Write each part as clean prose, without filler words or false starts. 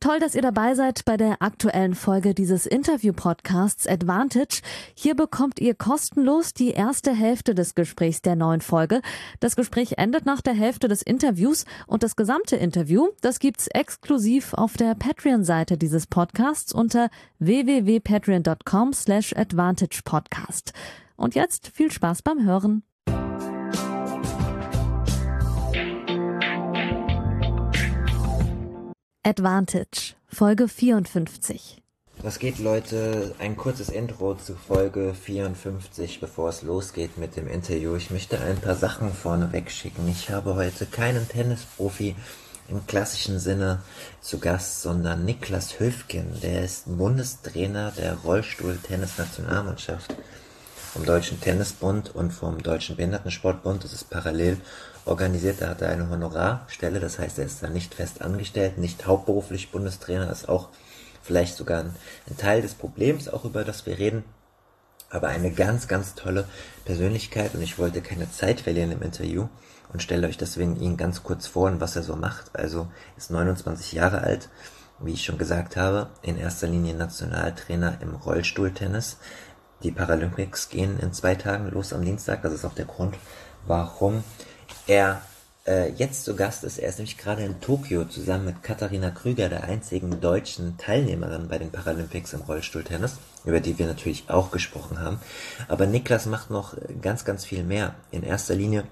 Toll, dass ihr dabei seid bei der aktuellen Folge dieses Interview-Podcasts Advantage. Hier bekommt ihr kostenlos die erste Hälfte des Gesprächs der neuen Folge. Das Gespräch endet nach der Hälfte des Interviews und das gesamte Interview, das gibt's exklusiv auf der Patreon-Seite dieses Podcasts unter www.patreon.com/advantagepodcast. Und jetzt viel Spaß beim Hören. Advantage, Folge 54. Was geht, Leute? Ein kurzes Intro zu Folge 54, bevor es losgeht mit dem Interview. Ich möchte ein paar Sachen vorneweg schicken. Ich habe heute keinen Tennisprofi im klassischen Sinne zu Gast, sondern Niklas Höfgen. Der ist Bundestrainer der Rollstuhl-Tennis-Nationalmannschaft vom Deutschen Tennisbund und vom Deutschen Behindertensportbund. Das ist parallel organisiert. Da hat er eine Honorarstelle, das heißt, er ist da nicht fest angestellt, nicht hauptberuflich Bundestrainer, ist auch vielleicht sogar ein Teil des Problems, auch über das wir reden, aber eine ganz, ganz tolle Persönlichkeit und ich wollte keine Zeit verlieren im Interview und stelle euch deswegen ihn ganz kurz vor und was er so macht. Also ist 29 Jahre alt, wie ich schon gesagt habe, in erster Linie Nationaltrainer im Rollstuhltennis. Die Paralympics gehen in 2 Tagen los am Dienstag, das ist auch der Grund, warum er jetzt zu Gast ist. Er ist nämlich gerade in Tokio zusammen mit Katharina Krüger, der einzigen deutschen Teilnehmerin bei den Paralympics im Rollstuhltennis, über die wir natürlich auch gesprochen haben. Aber Niklas macht noch ganz, ganz viel mehr. In erster Linie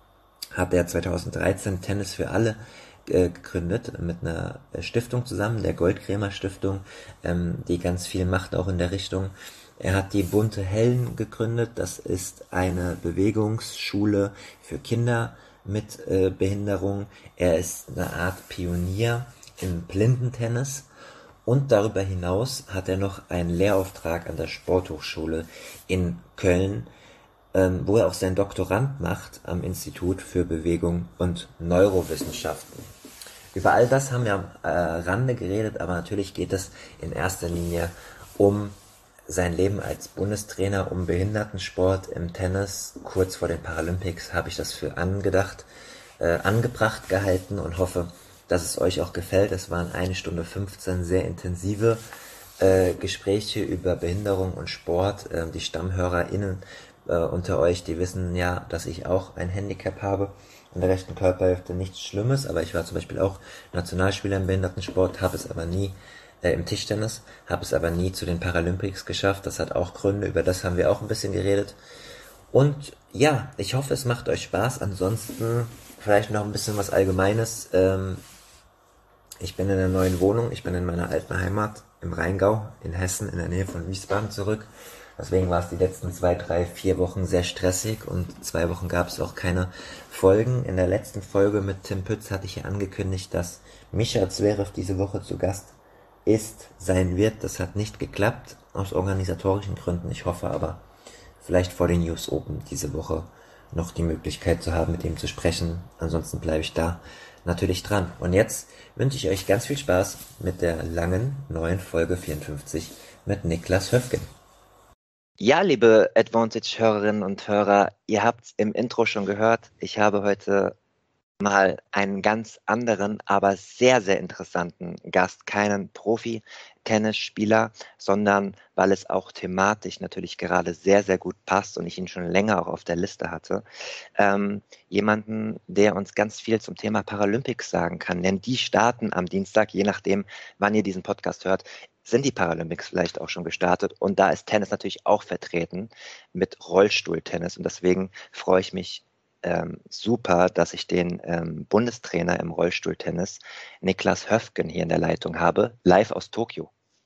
hat er 2013 Tennis für alle gegründet, mit einer Stiftung zusammen, der Goldcremer Stiftung, die ganz viel macht auch in der Richtung. Er hat die Bunte Helden gegründet, das ist eine Bewegungsschule für Kinder mit Behinderung. Er ist eine Art Pionier im Blindentennis und darüber hinaus hat er noch einen Lehrauftrag an der Sporthochschule in Köln, wo er auch sein Doktorand macht am Institut für Bewegung und Neurowissenschaften. Über all das haben wir am Rande geredet, aber natürlich geht es in erster Linie um sein Leben als Bundestrainer, um Behindertensport im Tennis. Kurz vor den Paralympics habe ich das für angebracht gehalten und hoffe, dass es euch auch gefällt. Es waren 1 Stunde 15 sehr intensive Gespräche über Behinderung und Sport. Die StammhörerInnen unter euch, die wissen ja, dass ich auch ein Handicap habe in der rechten Körperhälfte. Nichts Schlimmes, aber ich war zum Beispiel auch Nationalspieler im Behindertensport, habe es aber nie im Tischtennis, habe es aber nie zu den Paralympics geschafft. Das hat auch Gründe, über das haben wir auch ein bisschen geredet. Und ja, ich hoffe, es macht euch Spaß. Ansonsten vielleicht noch ein bisschen was Allgemeines. Ich bin in einer neuen Wohnung, ich bin in meiner alten Heimat im Rheingau, in Hessen, in der Nähe von Wiesbaden zurück. Deswegen war es die letzten 2, 3, 4 Wochen sehr stressig und 2 Wochen gab es auch keine Folgen. In der letzten Folge mit Tim Pütz hatte ich ja angekündigt, dass Mischa Zverev diese Woche zu Gast sein wird. Das hat nicht geklappt, aus organisatorischen Gründen. Ich hoffe aber, vielleicht vor den US Open diese Woche noch die Möglichkeit zu haben, mit ihm zu sprechen. Ansonsten bleibe ich da natürlich dran. Und jetzt wünsche ich euch ganz viel Spaß mit der langen neuen Folge 54 mit Niklas Höfgen. Ja, liebe Advantage-Hörerinnen und Hörer, ihr habt es im Intro schon gehört. Ich habe heute mal einen ganz anderen, aber sehr, sehr interessanten Gast. Keinen Profi-Tennisspieler, sondern weil es auch thematisch natürlich gerade sehr, sehr gut passt und ich ihn schon länger auch auf der Liste hatte. Jemanden, der uns ganz viel zum Thema Paralympics sagen kann. Denn die starten am Dienstag, je nachdem, wann ihr diesen Podcast hört, sind die Paralympics vielleicht auch schon gestartet. Und da ist Tennis natürlich auch vertreten mit Rollstuhltennis. Und deswegen freue ich mich super, dass ich den Bundestrainer im Rollstuhltennis, Niklas Höfgen, hier in der Leitung habe, live aus Tokio.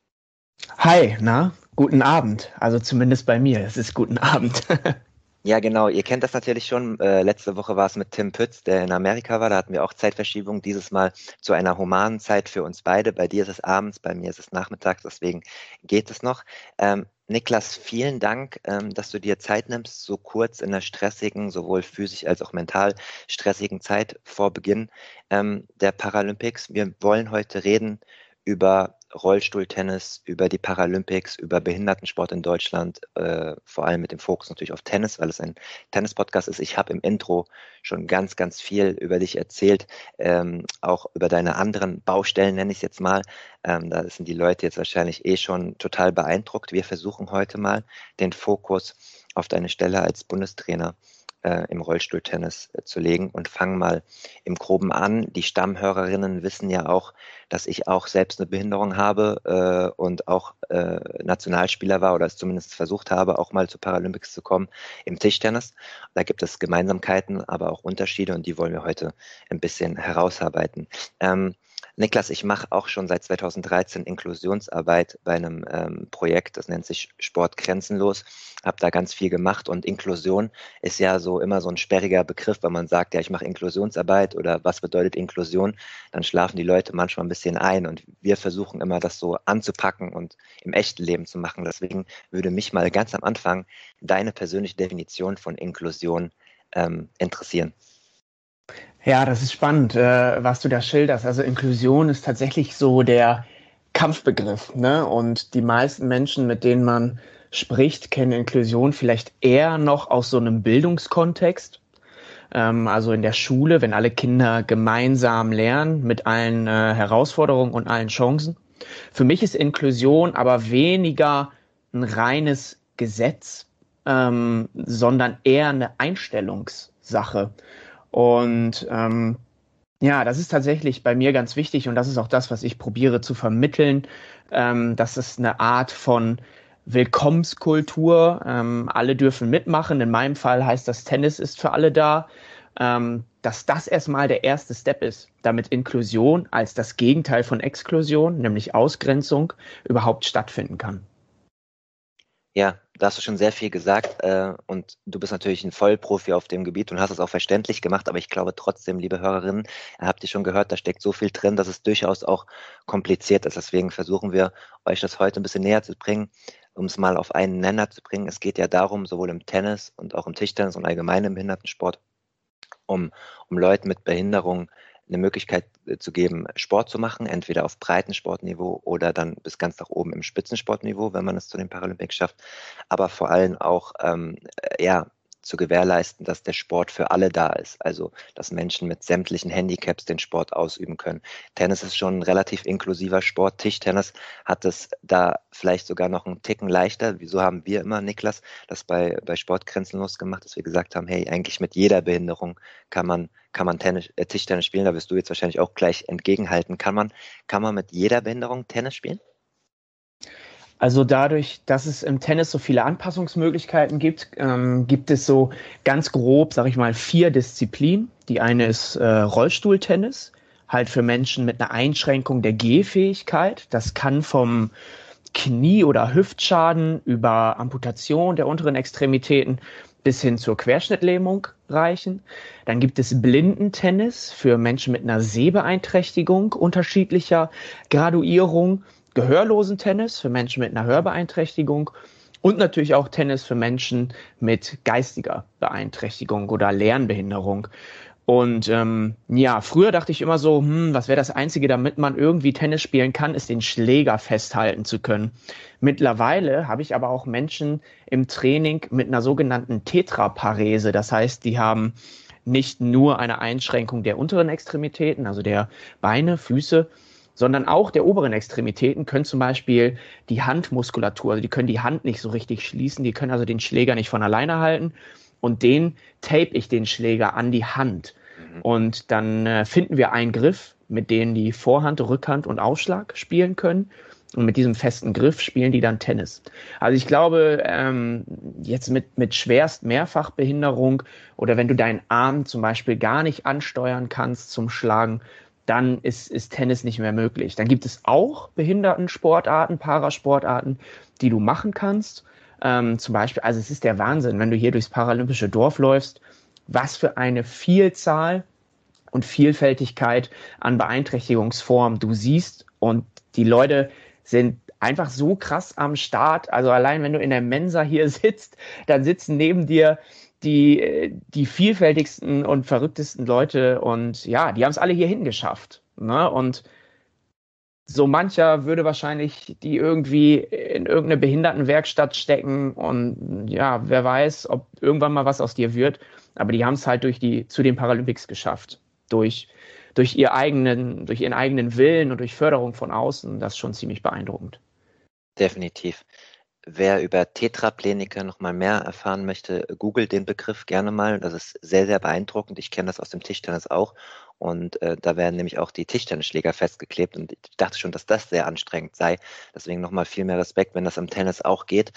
Hi, guten Abend. Also zumindest bei mir, es ist guten Abend. Ja, genau. Ihr kennt das natürlich schon. Letzte Woche war es mit Tim Pütz, der in Amerika war. Da hatten wir auch Zeitverschiebung. Dieses Mal zu einer humanen Zeit für uns beide. Bei dir ist es abends, bei mir ist es nachmittags. Deswegen geht es noch. Niklas, vielen Dank, dass du dir Zeit nimmst, so kurz in der stressigen, sowohl physisch als auch mental stressigen Zeit vor Beginn der Paralympics. Wir wollen heute reden über Rollstuhltennis, über die Paralympics, über Behindertensport in Deutschland, vor allem mit dem Fokus natürlich auf Tennis, weil es ein Tennis-Podcast ist. Ich habe im Intro schon ganz, ganz viel über dich erzählt, auch über deine anderen Baustellen, nenne ich es jetzt mal. Da sind die Leute jetzt wahrscheinlich schon total beeindruckt. Wir versuchen heute mal den Fokus auf deine Stelle als Bundestrainer im Rollstuhltennis zu legen und fangen mal im Groben an. Die Stammhörerinnen wissen ja auch, dass ich auch selbst eine Behinderung habe und auch Nationalspieler war oder es zumindest versucht habe, auch mal zu Paralympics zu kommen im Tischtennis. Da gibt es Gemeinsamkeiten, aber auch Unterschiede und die wollen wir heute ein bisschen herausarbeiten. Niklas, ich mache auch schon seit 2013 Inklusionsarbeit bei einem Projekt, das nennt sich Sport grenzenlos, habe da ganz viel gemacht und Inklusion ist ja so immer so ein sperriger Begriff, wenn man sagt, ja, ich mache Inklusionsarbeit oder was bedeutet Inklusion, dann schlafen die Leute manchmal ein bisschen ein und wir versuchen immer, das so anzupacken und im echten Leben zu machen. Deswegen würde mich mal ganz am Anfang deine persönliche Definition von Inklusion interessieren. Ja, das ist spannend, was du da schilderst. Also Inklusion ist tatsächlich so der Kampfbegriff, ne? Und die meisten Menschen, mit denen man spricht, kennen Inklusion vielleicht eher noch aus so einem Bildungskontext. Also in der Schule, wenn alle Kinder gemeinsam lernen mit allen Herausforderungen und allen Chancen. Für mich ist Inklusion aber weniger ein reines Gesetz, sondern eher eine Einstellungssache. Und ja, das ist tatsächlich bei mir ganz wichtig und das ist auch das, was ich probiere zu vermitteln. Das ist eine Art von Willkommenskultur. Alle dürfen mitmachen. In meinem Fall heißt das, Tennis ist für alle da. Dass das erstmal der erste Step ist, damit Inklusion als das Gegenteil von Exklusion, nämlich Ausgrenzung, überhaupt stattfinden kann. Ja, da hast du schon sehr viel gesagt und du bist natürlich ein Vollprofi auf dem Gebiet und hast es auch verständlich gemacht, aber ich glaube trotzdem, liebe Hörerinnen, ihr habt ihr schon gehört, da steckt so viel drin, dass es durchaus auch kompliziert ist. Deswegen versuchen wir, euch das heute ein bisschen näher zu bringen, um es mal auf einen Nenner zu bringen. Es geht ja darum, sowohl im Tennis und auch im Tischtennis und allgemein im Behindertensport, um Leuten mit Behinderung eine Möglichkeit zu geben, Sport zu machen, entweder auf Breitensportniveau oder dann bis ganz nach oben im Spitzensportniveau, wenn man es zu den Paralympics schafft, aber vor allem auch zu gewährleisten, dass der Sport für alle da ist, also dass Menschen mit sämtlichen Handicaps den Sport ausüben können. Tennis ist schon ein relativ inklusiver Sport, Tischtennis hat es da vielleicht sogar noch einen Ticken leichter. Wieso haben wir immer, Niklas, das bei Sport grenzenlos gemacht, dass wir gesagt haben, hey, eigentlich mit jeder Behinderung kann man Tischtennis spielen, da wirst du jetzt wahrscheinlich auch gleich entgegenhalten. Kann man mit jeder Behinderung Tennis spielen? Also dadurch, dass es im Tennis so viele Anpassungsmöglichkeiten gibt, gibt es so ganz grob, sag ich mal, 4 Disziplinen. Die eine ist Rollstuhltennis, halt für Menschen mit einer Einschränkung der Gehfähigkeit. Das kann vom Knie- oder Hüftschaden über Amputation der unteren Extremitäten bis hin zur Querschnittlähmung reichen. Dann gibt es Blindentennis für Menschen mit einer Sehbeeinträchtigung unterschiedlicher Graduierung. Gehörlosen-Tennis für Menschen mit einer Hörbeeinträchtigung und natürlich auch Tennis für Menschen mit geistiger Beeinträchtigung oder Lernbehinderung. Und früher dachte ich immer so, was wäre das Einzige, damit man irgendwie Tennis spielen kann, ist den Schläger festhalten zu können. Mittlerweile habe ich aber auch Menschen im Training mit einer sogenannten Tetraparese. Das heißt, die haben nicht nur eine Einschränkung der unteren Extremitäten, also der Beine, Füße, sondern auch der oberen Extremitäten können zum Beispiel die Handmuskulatur, also die können die Hand nicht so richtig schließen, die können also den Schläger nicht von alleine halten und den tape ich den Schläger an die Hand. Und dann finden wir einen Griff, mit dem die Vorhand, Rückhand und Aufschlag spielen können. Und mit diesem festen Griff spielen die dann Tennis. Also ich glaube, jetzt mit schwerst Mehrfachbehinderung oder wenn du deinen Arm zum Beispiel gar nicht ansteuern kannst zum Schlagen, dann ist Tennis nicht mehr möglich. Dann gibt es auch Behindertensportarten, Parasportarten, die du machen kannst. Zum Beispiel, also es ist der Wahnsinn, wenn du hier durchs paralympische Dorf läufst, was für eine Vielzahl und Vielfältigkeit an Beeinträchtigungsformen du siehst. Und die Leute sind einfach so krass am Start. Also allein, wenn du in der Mensa hier sitzt, dann sitzen neben dir die vielfältigsten und verrücktesten Leute und ja, die haben es alle hier hingeschafft. Ne? Und so mancher würde wahrscheinlich die irgendwie in irgendeine Behindertenwerkstatt stecken und ja, wer weiß, ob irgendwann mal was aus dir wird. Aber die haben es halt zu den Paralympics geschafft. Durch ihren eigenen Willen und durch Förderung von außen. Das ist schon ziemlich beeindruckend. Definitiv. Wer über Tetraplegiker noch mal mehr erfahren möchte, googelt den Begriff gerne mal. Das ist sehr, sehr beeindruckend. Ich kenne das aus dem Tischtennis auch. Und da werden nämlich auch die Tischtennisschläger festgeklebt. Und ich dachte schon, dass das sehr anstrengend sei. Deswegen nochmal viel mehr Respekt, wenn das im Tennis auch geht.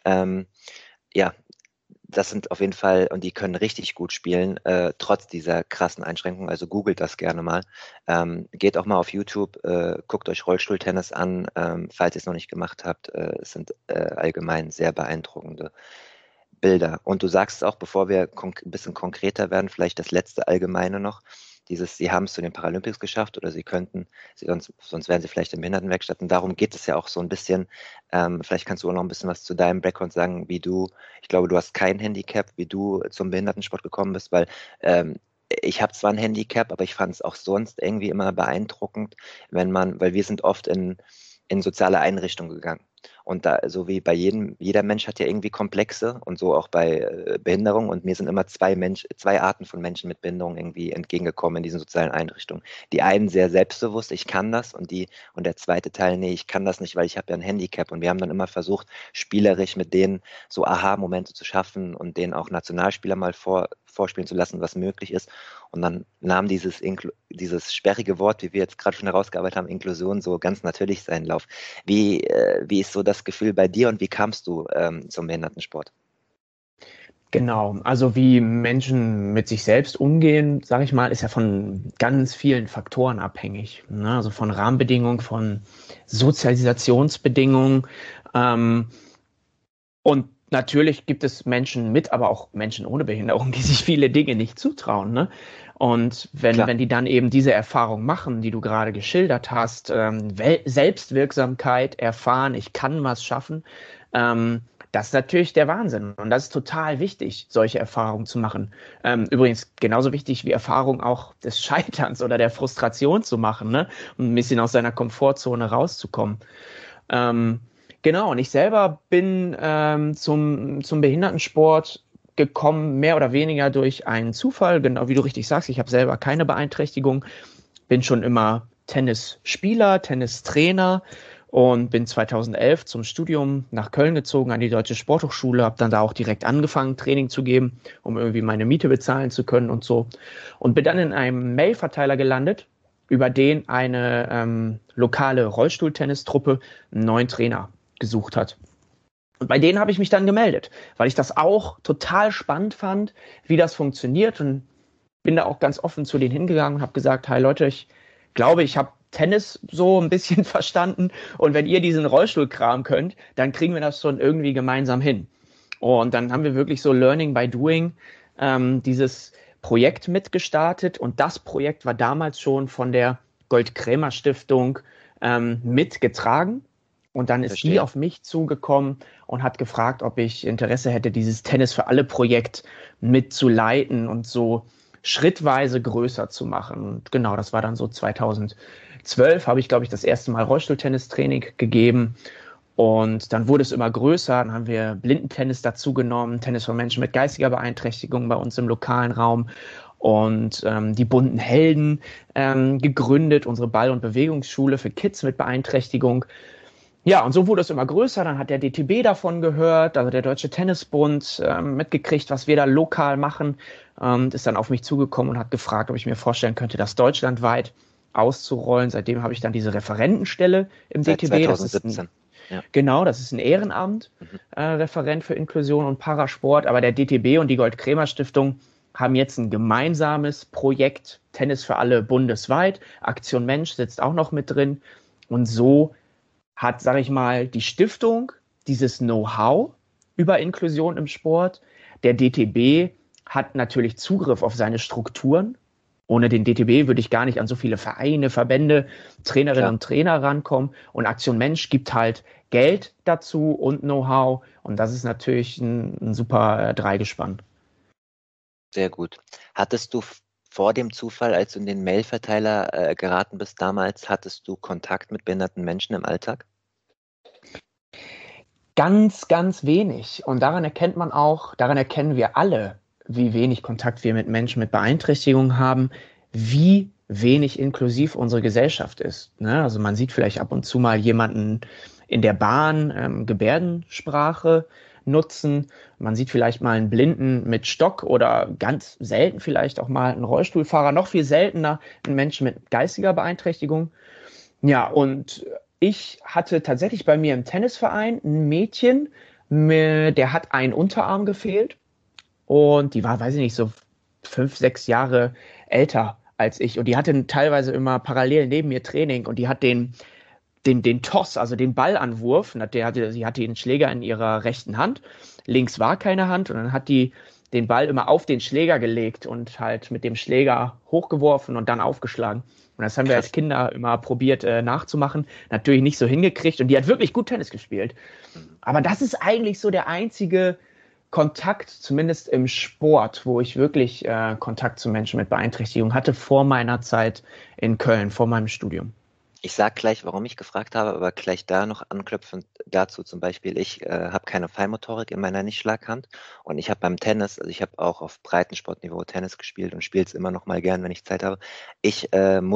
Ja, das sind auf jeden Fall, und die können richtig gut spielen, trotz dieser krassen Einschränkungen. Also googelt das gerne mal. Geht auch mal auf YouTube, guckt euch Rollstuhltennis an, falls ihr es noch nicht gemacht habt. Es sind allgemein sehr beeindruckende Bilder. Und du sagst es auch, bevor wir ein bisschen konkreter werden, vielleicht das letzte Allgemeine noch. Sie haben es zu den Paralympics geschafft oder sonst wären sie vielleicht in Behindertenwerkstätten. Darum geht es ja auch so ein bisschen. Vielleicht kannst du auch noch ein bisschen was zu deinem Background sagen, ich glaube, du hast kein Handicap, wie du zum Behindertensport gekommen bist, weil ich habe zwar ein Handicap, aber ich fand es auch sonst irgendwie immer beeindruckend, weil wir sind oft in soziale Einrichtungen gegangen. Und da, so wie bei jeder Mensch hat ja irgendwie Komplexe und so auch bei Behinderung. Und mir sind immer zwei Arten von Menschen mit Behinderung irgendwie entgegengekommen in diesen sozialen Einrichtungen. Die einen sehr selbstbewusst, ich kann das, und der zweite Teil, nee, ich kann das nicht, weil ich habe ja ein Handicap. Und wir haben dann immer versucht, spielerisch mit denen so Aha-Momente zu schaffen und denen auch Nationalspieler mal vorspielen zu lassen, was möglich ist. Und dann nahm dieses sperrige Wort, wie wir jetzt gerade schon herausgearbeitet haben, Inklusion, so ganz natürlich seinen Lauf. Wie ist so das Gefühl bei dir und wie kamst du zum Behindertensport? Genau, also wie Menschen mit sich selbst umgehen, sage ich mal, ist ja von ganz vielen Faktoren abhängig. Ne? Also von Rahmenbedingungen, von Sozialisationsbedingungen. Und natürlich gibt es Menschen mit, aber auch Menschen ohne Behinderung, die sich viele Dinge nicht zutrauen. Ne? Und wenn die dann eben diese Erfahrung machen, die du gerade geschildert hast, Selbstwirksamkeit erfahren, ich kann was schaffen, das ist natürlich der Wahnsinn. Und das ist total wichtig, solche Erfahrungen zu machen. Übrigens genauso wichtig wie Erfahrung auch des Scheiterns oder der Frustration zu machen, ne? Um ein bisschen aus seiner Komfortzone rauszukommen. Genau, und ich selber bin zum Behindertensport gekommen, mehr oder weniger durch einen Zufall, genau wie du richtig sagst. Ich habe selber keine Beeinträchtigung, bin schon immer Tennisspieler, Tennistrainer und bin 2011 zum Studium nach Köln gezogen an die Deutsche Sporthochschule, habe dann da auch direkt angefangen, Training zu geben, um irgendwie meine Miete bezahlen zu können und so. Und bin dann in einem Mailverteiler gelandet, über den eine lokale Rollstuhltennistruppe einen neuen Trainer gesucht hat. Und bei denen habe ich mich dann gemeldet, weil ich das auch total spannend fand, wie das funktioniert, und bin da auch ganz offen zu denen hingegangen und habe gesagt, hi Leute, ich glaube, ich habe Tennis so ein bisschen verstanden, und wenn ihr diesen Rollstuhlkram könnt, dann kriegen wir das schon irgendwie gemeinsam hin. Und dann haben wir wirklich so Learning by Doing dieses Projekt mitgestartet, und das Projekt war damals schon von der Gold-Krämer-Stiftung mitgetragen. Und dann ist die auf mich zugekommen und hat gefragt, ob ich Interesse hätte, dieses Tennis für alle Projekt mitzuleiten und so schrittweise größer zu machen. Und genau, das war dann so 2012, habe ich, glaube ich, das erste Mal Rollstuhltennistraining gegeben. Und dann wurde es immer größer. Dann haben wir Blindentennis dazu genommen, Tennis für Menschen mit geistiger Beeinträchtigung bei uns im lokalen Raum. Und die bunten Helden gegründet, unsere Ball- und Bewegungsschule für Kids mit Beeinträchtigung. Ja, und so wurde es immer größer. Dann hat der DTB davon gehört, also der Deutsche Tennisbund, mitgekriegt, was wir da lokal machen, und ist dann auf mich zugekommen und hat gefragt, ob ich mir vorstellen könnte, das deutschlandweit auszurollen. Seitdem habe ich dann diese Referentenstelle im Seit DTB. 2017. Genau, das ist ein Ehrenamt, Referent für Inklusion und Parasport. Aber der DTB und die Gold-Krämer-Stiftung haben jetzt ein gemeinsames Projekt, Tennis für alle bundesweit. Aktion Mensch sitzt auch noch mit drin. Und so hat, sage ich mal, die Stiftung dieses Know-how über Inklusion im Sport. Der DTB hat natürlich Zugriff auf seine Strukturen. Ohne den DTB würde ich gar nicht an so viele Vereine, Verbände, Trainerinnen und Trainer rankommen. Und Aktion Mensch gibt halt Geld dazu und Know-how. Und das ist natürlich ein super Dreigespann. Sehr gut. Hattest du vor dem Zufall, als du in den Mailverteiler geraten bist damals, hattest du Kontakt mit behinderten Menschen im Alltag? Ganz, ganz wenig. Und daran erkennen wir alle, wie wenig Kontakt wir mit Menschen mit Beeinträchtigungen haben, wie wenig inklusiv unsere Gesellschaft ist. Ne? Also man sieht vielleicht ab und zu mal jemanden in der Bahn Gebärdensprache nutzen. Man sieht vielleicht mal einen Blinden mit Stock oder ganz selten vielleicht auch mal einen Rollstuhlfahrer, noch viel seltener einen Menschen mit geistiger Beeinträchtigung. Ja, und ich hatte tatsächlich bei mir im Tennisverein ein Mädchen, der hat einen Unterarm gefehlt und die war, weiß ich nicht, so 5, 6 Jahre älter als ich und die hatte teilweise immer parallel neben mir Training und die hat den Toss, also den Ballanwurf, sie hatte den Schläger in ihrer rechten Hand, links war keine Hand und dann hat die den Ball immer auf den Schläger gelegt und halt mit dem Schläger hochgeworfen und dann aufgeschlagen. Und das haben wir als Kinder immer probiert nachzumachen. Natürlich nicht so hingekriegt und die hat wirklich gut Tennis gespielt. Aber das ist eigentlich so der einzige Kontakt, zumindest im Sport, wo ich wirklich Kontakt zu Menschen mit Beeinträchtigung hatte vor meiner Zeit in Köln, vor meinem Studium. Ich sage gleich, warum ich gefragt habe, aber gleich da noch anknüpfend dazu zum Beispiel, ich habe keine Feinmotorik in meiner Nichtschlaghand und ich habe beim Tennis, also ich habe auch auf Breitensportniveau Tennis gespielt und spiele es immer noch mal gern, wenn ich Zeit habe. Ich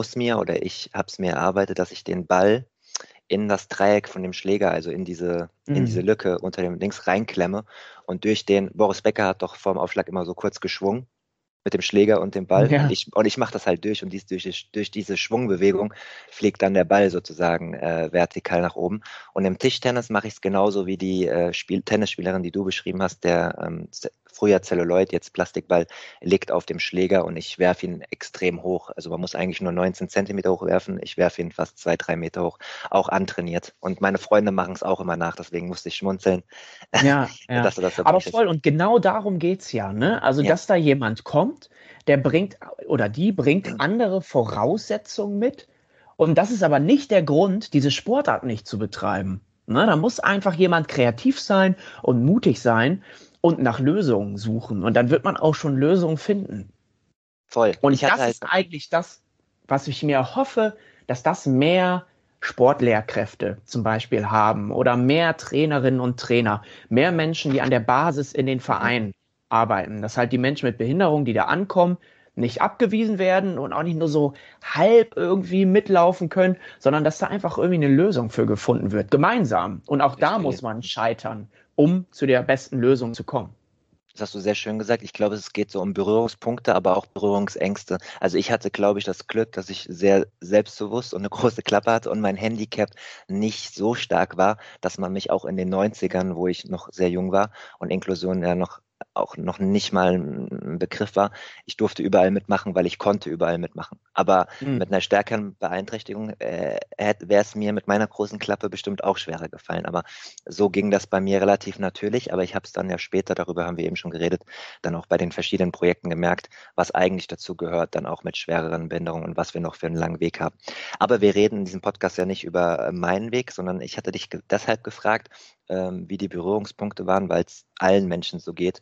habe es mir erarbeitet, dass ich den Ball in das Dreieck von dem Schläger, also in diese Lücke unter dem Dings reinklemme und Boris Becker hat doch vorm Aufschlag immer so kurz geschwungen mit dem Schläger und dem Ball. Ja. Und ich mache das halt durch und durch diese Schwungbewegung fliegt dann der Ball sozusagen vertikal nach oben. Und im Tischtennis mache ich es genauso wie die Tennisspielerin, die du beschrieben hast, der früher Zelluloid, jetzt Plastikball, liegt auf dem Schläger und ich werfe ihn extrem hoch. Also man muss eigentlich nur 19 Zentimeter hoch werfen. Ich werfe ihn fast 2, 3 Meter hoch, auch antrainiert. Und meine Freunde machen es auch immer nach, deswegen musste ich schmunzeln. Ja, dass du das aber voll. Und genau darum geht's ja, ne? Also, Ja. dass da jemand kommt, der bringt oder die bringt andere Voraussetzungen mit. Und das ist aber nicht der Grund, diese Sportart nicht zu betreiben. Ne? Da muss einfach jemand kreativ sein und mutig sein und nach Lösungen suchen. Und dann wird man auch schon Lösungen finden. Voll. Und das ist eigentlich das, was ich mir hoffe, dass das mehr Sportlehrkräfte zum Beispiel haben oder mehr Trainerinnen und Trainer, mehr Menschen, die an der Basis in den Vereinen arbeiten, dass halt die Menschen mit Behinderung, die da ankommen, nicht abgewiesen werden und auch nicht nur so halb irgendwie mitlaufen können, sondern dass da einfach irgendwie eine Lösung für gefunden wird, gemeinsam. Und auch da muss man scheitern, um zu der besten Lösung zu kommen. Das hast du sehr schön gesagt. Ich glaube, es geht so um Berührungspunkte, aber auch Berührungsängste. Also ich hatte, glaube ich, das Glück, dass ich sehr selbstbewusst und eine große Klappe hatte und mein Handicap nicht so stark war, dass man mich auch in den 90ern, wo ich noch sehr jung war und Inklusion ja auch noch nicht mal ein Begriff war. Ich durfte überall mitmachen, weil ich konnte überall mitmachen. Aber mit einer stärkeren Beeinträchtigung wäre es mir mit meiner großen Klappe bestimmt auch schwerer gefallen. Aber so ging das bei mir relativ natürlich. Aber ich habe es dann ja später, darüber haben wir eben schon geredet, dann auch bei den verschiedenen Projekten gemerkt, was eigentlich dazu gehört, dann auch mit schwereren Behinderungen und was wir noch für einen langen Weg haben. Aber wir reden in diesem Podcast ja nicht über meinen Weg, sondern ich hatte dich deshalb gefragt, wie die Berührungspunkte waren, weil es allen Menschen so geht.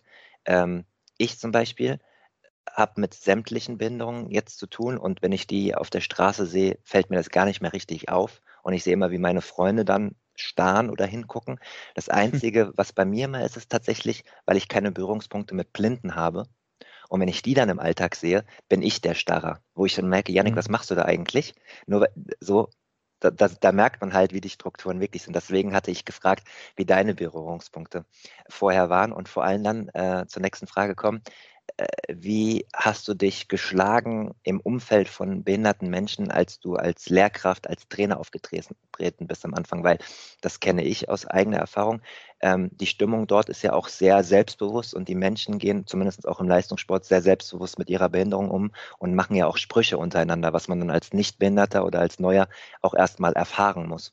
Ich zum Beispiel habe mit sämtlichen Behinderungen jetzt zu tun und wenn ich die auf der Straße sehe, fällt mir das gar nicht mehr richtig auf und ich sehe immer, wie meine Freunde dann starren oder hingucken. Das Einzige, was bei mir mal ist, ist tatsächlich, weil ich keine Berührungspunkte mit Blinden habe und wenn ich die dann im Alltag sehe, bin ich der Starrer, wo ich dann merke, Jannik, was machst du da eigentlich? Nur so. Da merkt man halt, wie die Strukturen wirklich sind. Deswegen hatte ich gefragt, wie deine Berührungspunkte vorher waren und vor allem dann zur nächsten Frage kommen. Wie hast du dich geschlagen im Umfeld von behinderten Menschen, als du als Lehrkraft, als Trainer aufgetreten bist am Anfang? Weil das kenne ich aus eigener Erfahrung. Die Stimmung dort ist ja auch sehr selbstbewusst und die Menschen gehen zumindest auch im Leistungssport sehr selbstbewusst mit ihrer Behinderung um und machen ja auch Sprüche untereinander, was man dann als Nichtbehinderter oder als Neuer auch erstmal erfahren muss.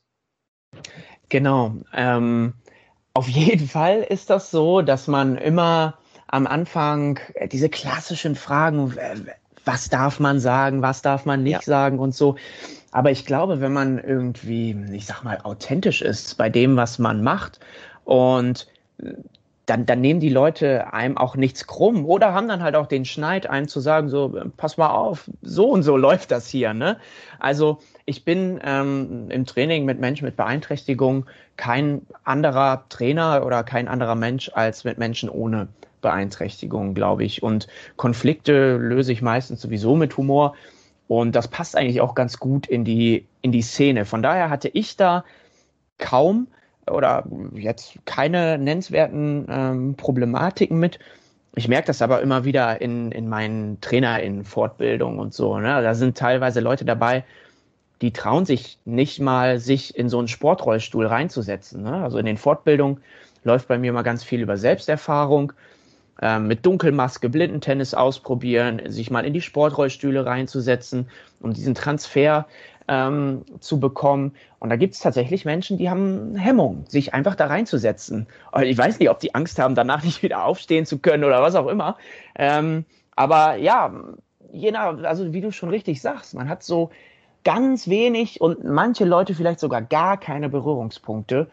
Genau. Auf jeden Fall ist das so, dass man immer am Anfang diese klassischen Fragen, was darf man sagen, was darf man nicht sagen und so. Aber ich glaube, wenn man irgendwie, ich sag mal, authentisch ist bei dem, was man macht und dann nehmen die Leute einem auch nichts krumm oder haben dann halt auch den Schneid, einem zu sagen, so, pass mal auf, so und so läuft das hier, ne? Also ich bin im Training mit Menschen mit Beeinträchtigung kein anderer Trainer oder kein anderer Mensch als mit Menschen ohne Beeinträchtigung, glaube ich. Und Konflikte löse ich meistens sowieso mit Humor. Und das passt eigentlich auch ganz gut in die Szene. Von daher hatte ich da kaum oder jetzt keine nennenswerten Problematiken mit. Ich merke das aber immer wieder in meinen TrainerInnen-Fortbildungen und so. Ne? Da sind teilweise Leute dabei, die trauen sich nicht mal, sich in so einen Sportrollstuhl reinzusetzen. Ne? Also in den Fortbildungen läuft bei mir mal ganz viel über Selbsterfahrung, mit Dunkelmaske Blindentennis ausprobieren, sich mal in die Sportrollstühle reinzusetzen, um diesen Transfer zu bekommen. Und da gibt es tatsächlich Menschen, die haben Hemmung, sich einfach da reinzusetzen. Und ich weiß nicht, ob die Angst haben, danach nicht wieder aufstehen zu können oder was auch immer. Aber ja, also wie du schon richtig sagst, man hat so ganz wenig und manche Leute vielleicht sogar gar keine Berührungspunkte.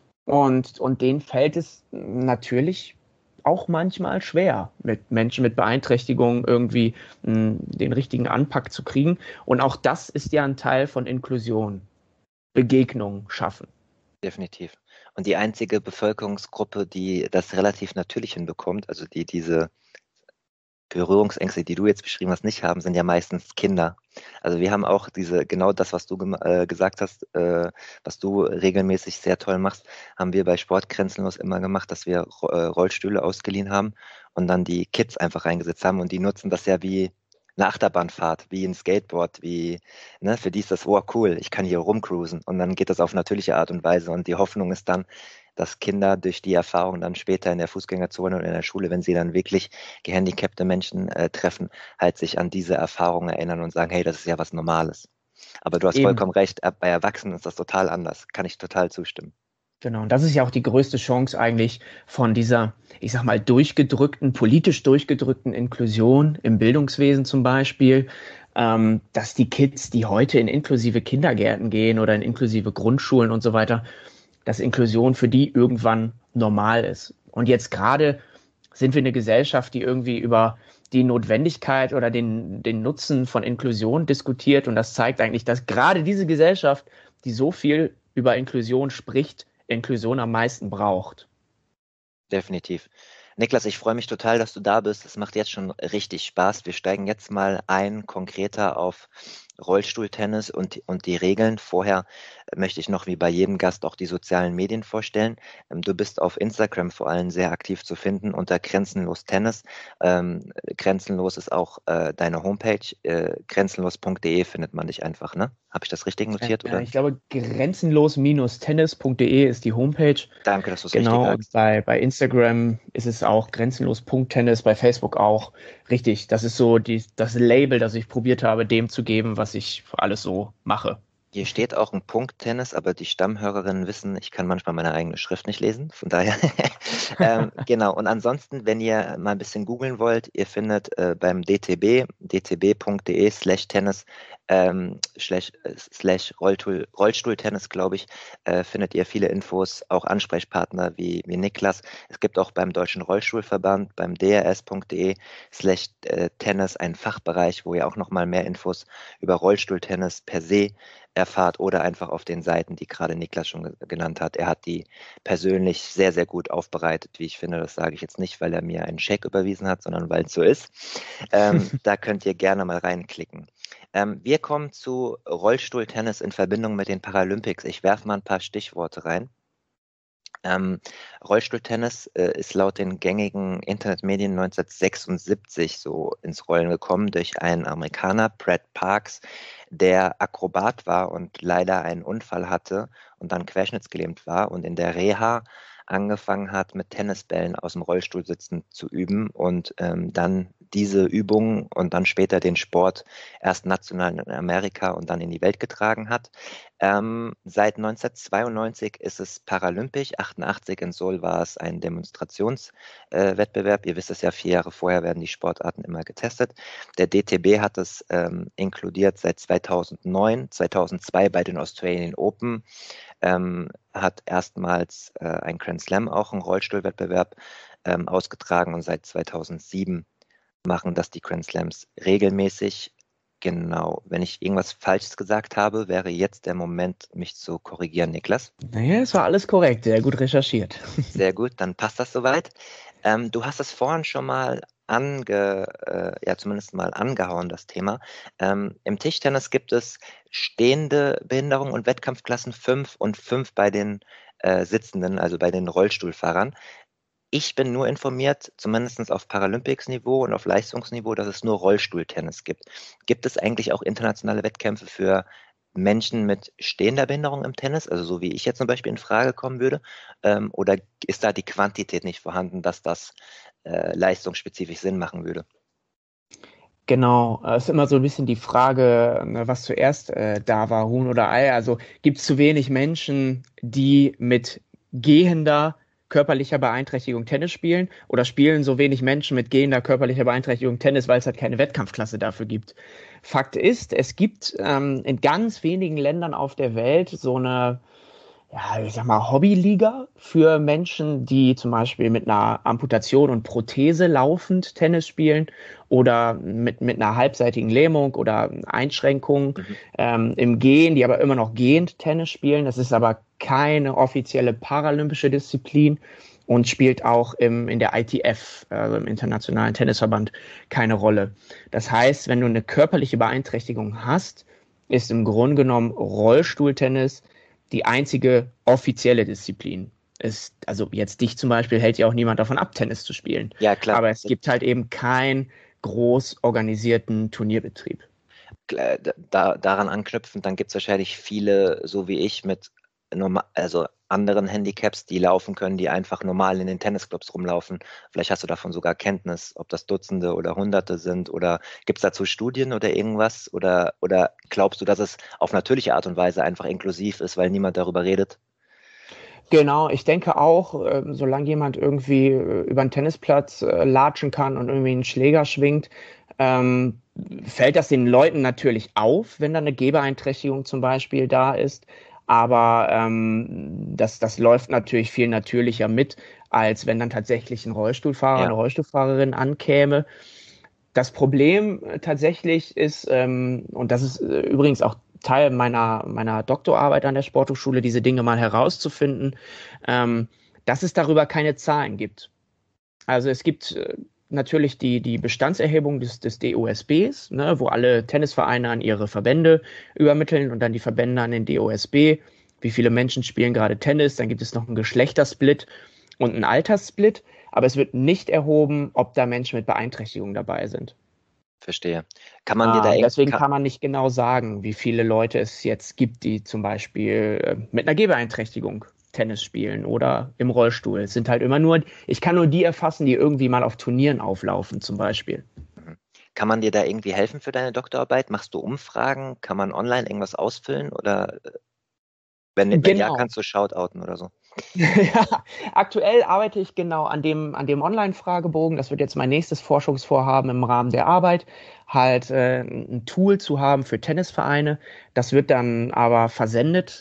Und denen fällt es natürlich auch manchmal schwer, mit Menschen mit Beeinträchtigung irgendwie den richtigen Anpack zu kriegen. Und auch das ist ja ein Teil von Inklusion. Begegnung schaffen. Definitiv. Und die einzige Bevölkerungsgruppe, die das relativ natürlich hinbekommt, also die diese Berührungsängste, die du jetzt beschrieben hast, nicht haben, sind ja meistens Kinder. Also wir haben auch genau das, was du gesagt hast, was du regelmäßig sehr toll machst, haben wir bei Sport Grenzenlos immer gemacht, dass wir Rollstühle ausgeliehen haben und dann die Kids einfach reingesetzt haben und die nutzen das ja wie eine Achterbahnfahrt, wie ein Skateboard, ne, für die ist das, oh cool, ich kann hier rumcruisen und dann geht das auf natürliche Art und Weise und die Hoffnung ist dann, dass Kinder durch die Erfahrung dann später in der Fußgängerzone oder in der Schule, wenn sie dann wirklich gehandicapte Menschen treffen, halt sich an diese Erfahrungen erinnern und sagen, hey, das ist ja was Normales. Aber du hast vollkommen recht, bei Erwachsenen ist das total anders. Kann ich total zustimmen. Genau, und das ist ja auch die größte Chance eigentlich von dieser, ich sag mal, politisch durchgedrückten Inklusion im Bildungswesen zum Beispiel, dass die Kids, die heute in inklusive Kindergärten gehen oder in inklusive Grundschulen und so weiter, dass Inklusion für die irgendwann normal ist. Und jetzt gerade sind wir eine Gesellschaft, die irgendwie über die Notwendigkeit oder den Nutzen von Inklusion diskutiert. Und das zeigt eigentlich, dass gerade diese Gesellschaft, die so viel über Inklusion spricht, Inklusion am meisten braucht. Definitiv. Niklas, ich freue mich total, dass du da bist. Es macht jetzt schon richtig Spaß. Wir steigen jetzt mal konkreter auf Rollstuhltennis und die Regeln. Vorher möchte ich noch wie bei jedem Gast auch die sozialen Medien vorstellen. Du bist auf Instagram vor allem sehr aktiv zu finden unter Grenzenlos Tennis. Grenzenlos ist auch deine Homepage. Grenzenlos.de findet man dich einfach, ne? Habe ich das richtig notiert? Oder? Ich glaube, grenzenlos-tennis.de ist die Homepage. Danke, dass du es genau, richtig sagst. Und bei Instagram ist es auch grenzenlos.tennis, bei Facebook auch. Richtig, das ist so das Label, das ich probiert habe, dem zu geben, was ich alles so mache. Hier steht auch ein Punkt Tennis, aber die Stammhörerinnen wissen, ich kann manchmal meine eigene Schrift nicht lesen. Von daher, genau. Und ansonsten, wenn ihr mal ein bisschen googeln wollt, ihr findet beim DTB, dtb.de/tennis, Rollstuhltennis, glaube ich, findet ihr viele Infos, auch Ansprechpartner wie Niklas. Es gibt auch beim Deutschen Rollstuhlverband, beim drs.de/tennis einen Fachbereich, wo ihr auch nochmal mehr Infos über Rollstuhltennis per se erfahrt oder einfach auf den Seiten, die gerade Niklas schon genannt hat. Er hat die persönlich sehr, sehr gut aufbereitet, wie ich finde. Das sage ich jetzt nicht, weil er mir einen Scheck überwiesen hat, sondern weil es so ist. Da könnt ihr gerne mal reinklicken. Wir kommen zu Rollstuhltennis in Verbindung mit den Paralympics. Ich werfe mal ein paar Stichworte rein. Rollstuhltennis ist laut den gängigen Internetmedien 1976 so ins Rollen gekommen durch einen Amerikaner, Brad Parks, der Akrobat war und leider einen Unfall hatte und dann querschnittsgelähmt war und in der Reha angefangen hat, mit Tennisbällen aus dem Rollstuhl sitzen zu üben und dann diese Übungen und dann später den Sport erst national in Amerika und dann in die Welt getragen hat. Seit 1992 ist es paralympisch, 88 in Seoul war es ein Demonstrationswettbewerb. Ihr wisst es ja, 4 Jahre vorher werden die Sportarten immer getestet. Der DTB hat es inkludiert seit 2009, 2002 bei den Australian Open hat erstmals ein Grand Slam, auch einen Rollstuhlwettbewerb, ausgetragen, und seit 2007 machen das die Grand Slams regelmäßig. Genau, wenn ich irgendwas Falsches gesagt habe, wäre jetzt der Moment, mich zu korrigieren, Niklas. Naja, es war alles korrekt, sehr gut recherchiert. Sehr gut, dann passt das soweit. Du hast es vorhin schon mal zumindest mal angehauen, das Thema. Im Tischtennis gibt es stehende Behinderung und Wettkampfklassen 5 und 5 bei den Sitzenden, also bei den Rollstuhlfahrern. Ich bin nur informiert, zumindest auf Paralympics-Niveau und auf Leistungsniveau, dass es nur Rollstuhltennis gibt. Gibt es eigentlich auch internationale Wettkämpfe für Menschen mit stehender Behinderung im Tennis, also so wie ich jetzt zum Beispiel in Frage kommen würde? Oder ist da die Quantität nicht vorhanden, dass das leistungsspezifisch Sinn machen würde? Genau, es ist immer so ein bisschen die Frage, ne, was zuerst da war, Huhn oder Ei. Also gibt es zu wenig Menschen, die mit gehender körperlicher Beeinträchtigung Tennis spielen, oder spielen so wenig Menschen mit gehender körperlicher Beeinträchtigung Tennis, weil es halt keine Wettkampfklasse dafür gibt? Fakt ist, es gibt in ganz wenigen Ländern auf der Welt so eine, ja, ich sag mal, Hobbyliga für Menschen, die zum Beispiel mit einer Amputation und Prothese laufend Tennis spielen oder mit einer halbseitigen Lähmung oder Einschränkungen im Gehen, die aber immer noch gehend Tennis spielen. Das ist aber keine offizielle paralympische Disziplin und spielt auch in der ITF, also im Internationalen Tennisverband, keine Rolle. Das heißt, wenn du eine körperliche Beeinträchtigung hast, ist im Grunde genommen Rollstuhltennis die einzige offizielle Disziplin. Also jetzt dich zum Beispiel hält ja auch niemand davon ab, Tennis zu spielen. Ja, klar. Aber es gibt halt eben keinen groß organisierten Turnierbetrieb. Daran anknüpfend, dann gibt es wahrscheinlich viele, so wie ich, mit anderen Handicaps, die laufen können, die einfach normal in den Tennisclubs rumlaufen. Vielleicht hast du davon sogar Kenntnis, ob das Dutzende oder Hunderte sind, oder gibt es dazu Studien oder irgendwas? Oder glaubst du, dass es auf natürliche Art und Weise einfach inklusiv ist, weil niemand darüber redet? Genau, ich denke auch, solange jemand irgendwie über einen Tennisplatz latschen kann und irgendwie einen Schläger schwingt, fällt das den Leuten natürlich auf, wenn da eine Gehbeeinträchtigung zum Beispiel da ist. Aber das läuft natürlich viel natürlicher mit, als wenn dann tatsächlich ein Rollstuhlfahrer, eine Rollstuhlfahrerin ankäme. Das Problem tatsächlich ist, und das ist übrigens auch Teil meiner Doktorarbeit an der Sporthochschule, diese Dinge mal herauszufinden, dass es darüber keine Zahlen gibt. Also es gibt natürlich die Bestandserhebung des DOSBs, ne, wo alle Tennisvereine an ihre Verbände übermitteln und dann die Verbände an den DOSB. Wie viele Menschen spielen gerade Tennis? Dann gibt es noch einen Geschlechtersplit und einen Alterssplit. Aber es wird nicht erhoben, ob da Menschen mit Beeinträchtigungen dabei sind. Verstehe. Kann man dir da deswegen kann man nicht genau sagen, wie viele Leute es jetzt gibt, die zum Beispiel mit einer Gehbeeinträchtigung Tennis spielen oder im Rollstuhl. Es sind halt immer ich kann nur die erfassen, die irgendwie mal auf Turnieren auflaufen zum Beispiel. Kann man dir da irgendwie helfen für deine Doktorarbeit? Machst du Umfragen? Kann man online irgendwas ausfüllen? Oder wenn ja, kannst du shoutouten oder so? Ja, aktuell arbeite ich genau an dem Online-Fragebogen. Das wird jetzt mein nächstes Forschungsvorhaben im Rahmen der Arbeit, halt ein Tool zu haben für Tennisvereine. Das wird dann aber versendet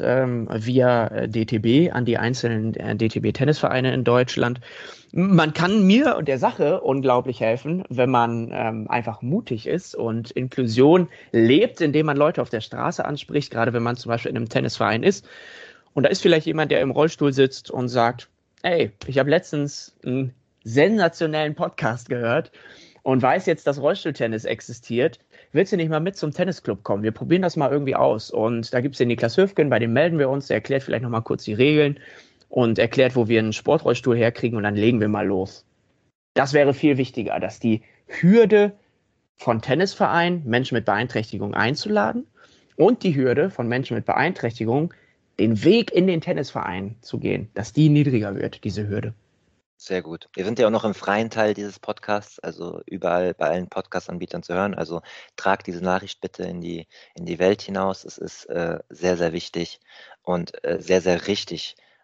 via DTB an die einzelnen DTB-Tennisvereine in Deutschland. Man kann mir und der Sache unglaublich helfen, wenn man einfach mutig ist und Inklusion lebt, indem man Leute auf der Straße anspricht, gerade wenn man zum Beispiel in einem Tennisverein ist. Und da ist vielleicht jemand, der im Rollstuhl sitzt und sagt, ey, ich habe letztens einen sensationellen Podcast gehört und weiß jetzt, dass Rollstuhltennis existiert. Willst du nicht mal mit zum Tennisclub kommen? Wir probieren das mal irgendwie aus. Und da gibt es den Niklas Höfgen, bei dem melden wir uns, der erklärt vielleicht nochmal kurz die Regeln und erklärt, wo wir einen Sportrollstuhl herkriegen, und dann legen wir mal los. Das wäre viel wichtiger, dass die Hürde von Tennisvereinen, Menschen mit Beeinträchtigung einzuladen, und die Hürde von Menschen mit Beeinträchtigung, den Weg in den Tennisverein zu gehen, dass die niedriger wird, diese Hürde. Sehr gut. Wir sind ja auch noch im freien Teil dieses Podcasts, also überall bei allen Podcast-Anbietern zu hören. Also tragt diese Nachricht bitte in die Welt hinaus. Es ist sehr, sehr wichtig und sehr, sehr richtig,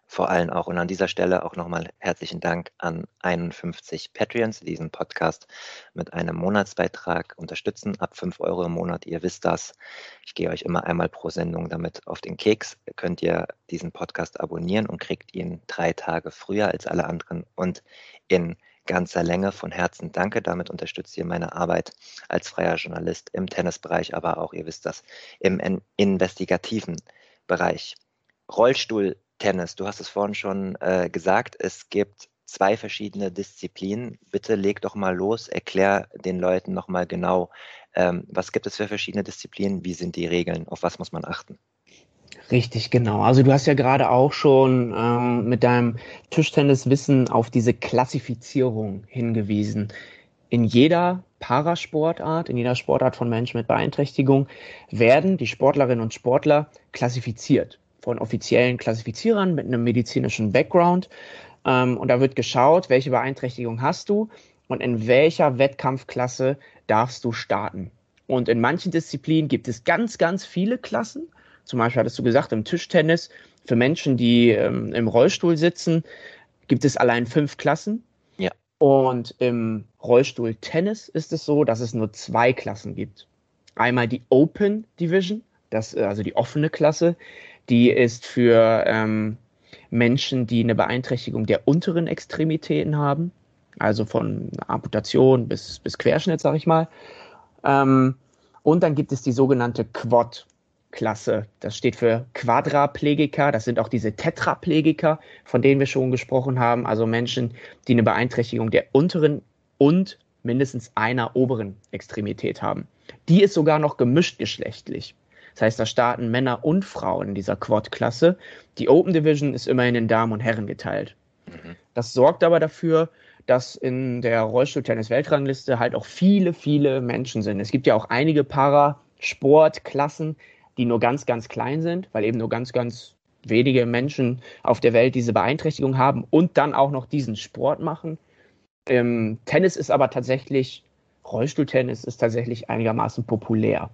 vor allem auch. Und an dieser Stelle auch nochmal herzlichen Dank an 51 Patreons, die diesen Podcast mit einem Monatsbeitrag unterstützen, ab 5 Euro im Monat. Ihr wisst das. Ich gehe euch immer einmal pro Sendung damit auf den Keks. Könnt ihr diesen Podcast abonnieren und kriegt ihn 3 Tage früher als alle anderen und in ganzer Länge. Von Herzen danke. Damit unterstützt ihr meine Arbeit als freier Journalist im Tennisbereich, aber auch, ihr wisst das, im investigativen Bereich. Rollstuhltennis, du hast es vorhin schon gesagt, es gibt 2 verschiedene Disziplinen. Bitte leg doch mal los, erklär den Leuten nochmal genau, was gibt es für verschiedene Disziplinen, wie sind die Regeln, auf was muss man achten? Richtig, genau. Also du hast ja gerade auch schon mit deinem Tischtenniswissen auf diese Klassifizierung hingewiesen. In jeder Parasportart, in jeder Sportart von Menschen mit Beeinträchtigung werden die Sportlerinnen und Sportler klassifiziert von offiziellen Klassifizierern mit einem medizinischen Background. Und da wird geschaut, welche Beeinträchtigung hast du und in welcher Wettkampfklasse darfst du starten. Und in manchen Disziplinen gibt es ganz, ganz viele Klassen. Zum Beispiel hattest du gesagt, im Tischtennis, für Menschen, die im Rollstuhl sitzen, gibt es allein 5 Klassen. Ja. Und im Rollstuhltennis ist es so, dass es nur 2 Klassen gibt. Einmal die Open Division, also die offene Klasse, die ist für Menschen, die eine Beeinträchtigung der unteren Extremitäten haben, also von Amputation bis Querschnitt, sag ich mal. Und dann gibt es die sogenannte Quad-Klasse. Das steht für Quadraplegiker. Das sind auch diese Tetraplegiker, von denen wir schon gesprochen haben. Also Menschen, die eine Beeinträchtigung der unteren und mindestens einer oberen Extremität haben. Die ist sogar noch gemischt geschlechtlich. Das heißt, da starten Männer und Frauen in dieser Quad-Klasse. Die Open Division ist immerhin in Damen und Herren geteilt. Das sorgt aber dafür, dass in der Rollstuhltennis-Weltrangliste halt auch viele, viele Menschen sind. Es gibt ja auch einige Parasportklassen, die nur ganz, ganz klein sind, weil eben nur ganz, ganz wenige Menschen auf der Welt diese Beeinträchtigung haben und dann auch noch diesen Sport machen. Tennis ist aber tatsächlich, Rollstuhltennis ist tatsächlich einigermaßen populär.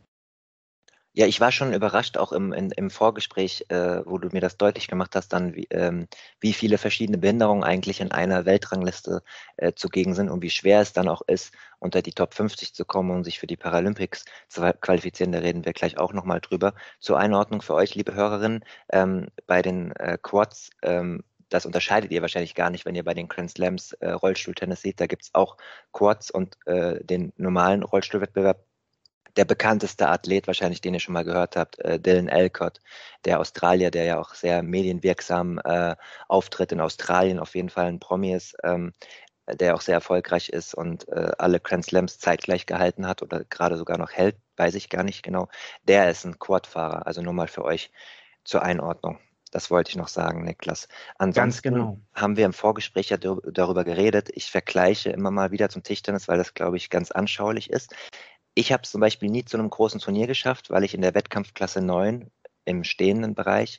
Ja, ich war schon überrascht, auch im Vorgespräch, wo du mir das deutlich gemacht hast, dann wie viele verschiedene Behinderungen eigentlich in einer Weltrangliste zugegen sind und wie schwer es dann auch ist, unter die Top 50 zu kommen und sich für die Paralympics zu qualifizieren. Da reden wir gleich auch nochmal drüber. Zur Einordnung für euch, liebe Hörerinnen, bei den Quads, das unterscheidet ihr wahrscheinlich gar nicht, wenn ihr bei den Grand Slams Rollstuhltennis seht. Da gibt es auch Quads und den normalen Rollstuhlwettbewerb. Der bekannteste Athlet wahrscheinlich, den ihr schon mal gehört habt, Dylan Alcott, der Australier, der ja auch sehr medienwirksam auftritt in Australien, auf jeden Fall ein Promi ist, der auch sehr erfolgreich ist und alle Grand Slams zeitgleich gehalten hat oder gerade sogar noch hält, weiß ich gar nicht genau. Der ist ein Quadfahrer, also nur mal für euch zur Einordnung. Das wollte ich noch sagen, Niklas. Ansonsten haben wir im Vorgespräch ja darüber geredet. Ich vergleiche immer mal wieder zum Tischtennis, weil das, glaube ich, ganz anschaulich ist. Ich habe es zum Beispiel nie zu einem großen Turnier geschafft, weil ich in der Wettkampfklasse 9 im stehenden Bereich